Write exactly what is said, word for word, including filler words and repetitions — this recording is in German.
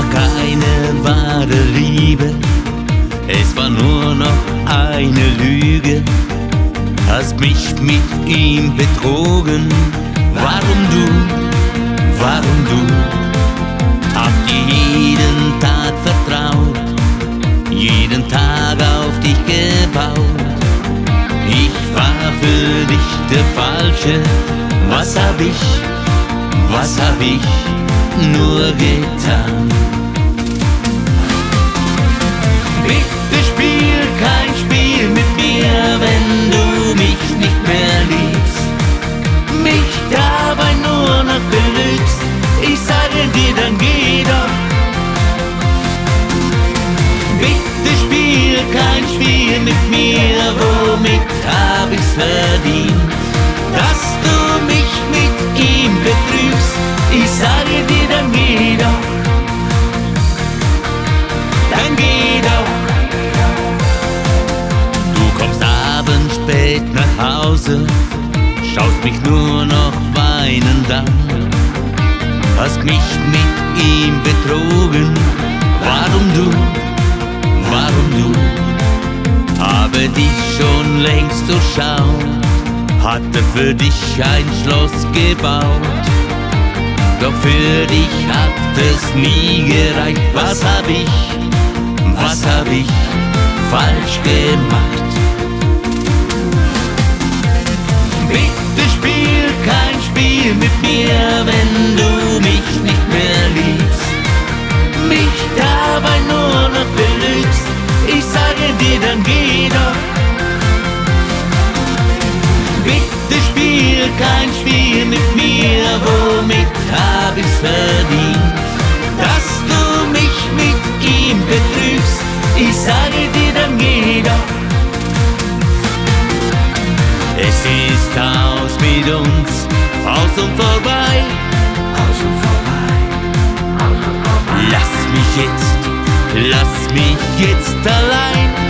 keine wahre Liebe, es war nur noch eine Lüge. Hast mich mit ihm betrogen. Warum du, warum du? Hab dir jeden Tag vertraut, jeden Tag auf dich gebaut. Ich war für dich der Falsche. Was hab ich, was hab ich nur getan? Bitte spiel kein Spiel mit mir, wenn du mich nicht mehr liebst, mich dabei nur noch belügst. Ich sage dir, dann geh doch. Bitte spiel kein Spiel mit mir, womit hab ich's verdient, dass du mich mit ihm betrügst. Ich sage dir, dann geh doch, dann geh doch. Du kommst abends spät nach Hause, schaust mich nur noch weinend an. Hast mich mit ihm betrogen. Warum du, warum du? Habe dich schon längst durchschaut, hatte für dich ein Schloss gebaut. Doch für dich hat es nie gereicht. Was hab ich, was hab ich falsch gemacht? Bitte spiel kein Spiel mit mir, wenn du mich nicht mehr liebst, mich dabei nur noch belügst. Ich sage dir, dann geh doch. Bitte spiel kein Spiel mit mir, womit hab ich's verdient, dass du mich mit ihm betrügst. Ich sage dir, dann geh doch. Es ist aus mit uns, aus und vorbei, aus und vorbei, aus und vorbei. Lass mich jetzt, lass mich jetzt allein.